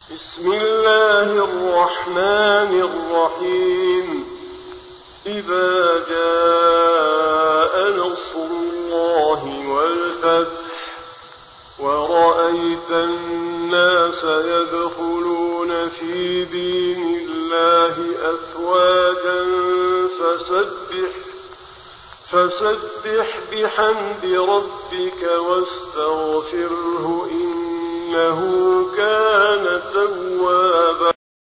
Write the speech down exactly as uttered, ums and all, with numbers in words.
بسم الله الرحمن الرحيم. إذا جاء نصر الله والفتح ورأيت الناس يدخلون في دين الله أفواجا فسبح فسبح بحمد ربك واستغفره إنه كان توابا.